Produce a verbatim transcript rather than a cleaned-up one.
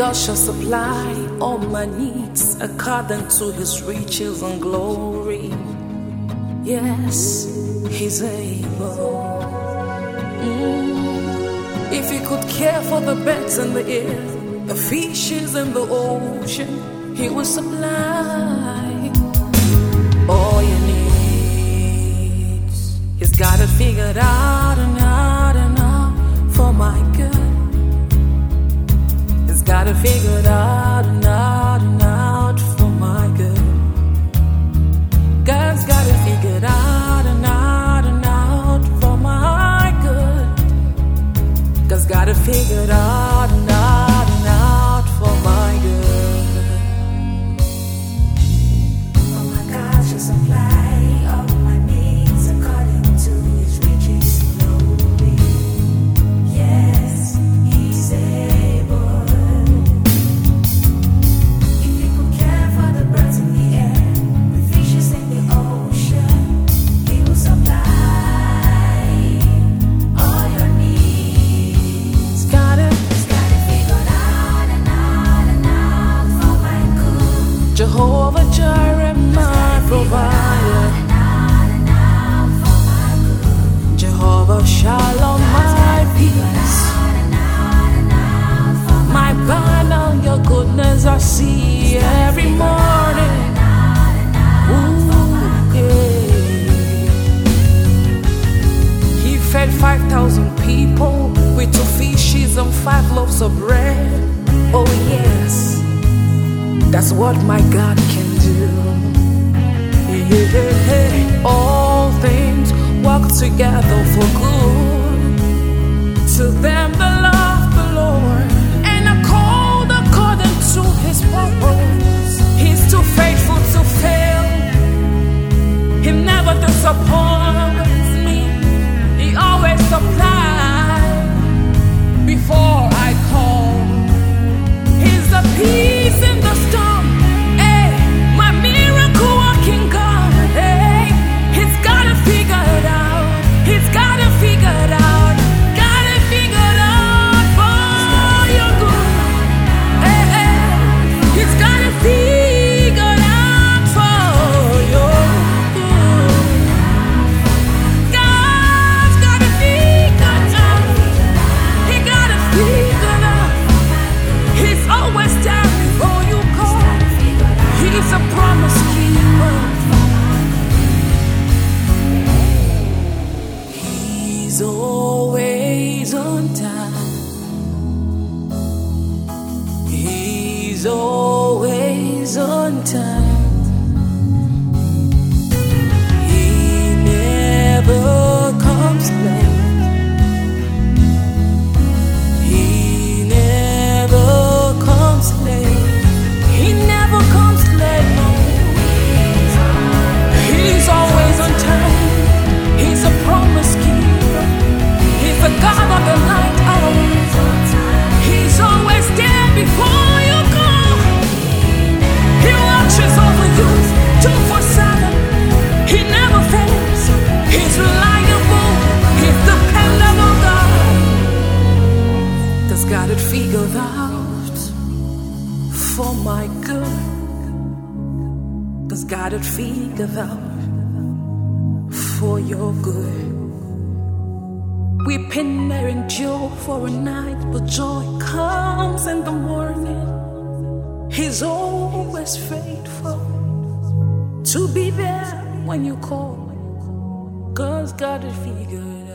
God shall supply all my needs according to his riches and glory. Yes, he's able. Mm. If he could care for the birds in the air, the fishes in the ocean, he will supply all your needs. He's got it figured out and out and out for my good. He's got it figured out and out and out for my good. God's got it figured out and out and out for my good. God's got it figured out and out and out for my good. Oh my God shall supply all my needs according to his riches and glory. Yes, he's able. If he could care for the birds in the air, the fishes in the ocean, he will supply all your needs. Got it. He's got it figured out and out and out for my good. Jehovah Jireh, my provider. And out and out for my good. Jehovah Shalom, my peace. And out and out for my My banner, your goodness I see every morning. Ooh, yeah. He fed five thousand people with two fishes and five loaves of bread. Oh yes, that's what my God can do. Yeah. All things work together for good to them that love the Lord and are called according to his purpose. He's too faithful to fail. He never disappoints me. He always supplies before I call. He's the peace in the storm. Hey, my miracle working God. Hey, he's got it figured out. He's got it figured out. Got it figured out for your good. Hey, hey, he's got it figured out for your good. God's got it figured out. He got it figured out. He's always there before you call. He's a promise keeper. He's always on time. He's always on time. He never comes late. He never comes late. He never comes late. No. He's always on time. He's a promise keeper. He's the God of the night hours. He's always there before you go. He watches over you two four seven. He never fails. He's reliable. He's dependable God. God's got it figured out for my good. God's got it figured out for your good. Weeping may endure for a night, but joy comes in the morning. He's always faithful to be there when you call. God's got it figured out.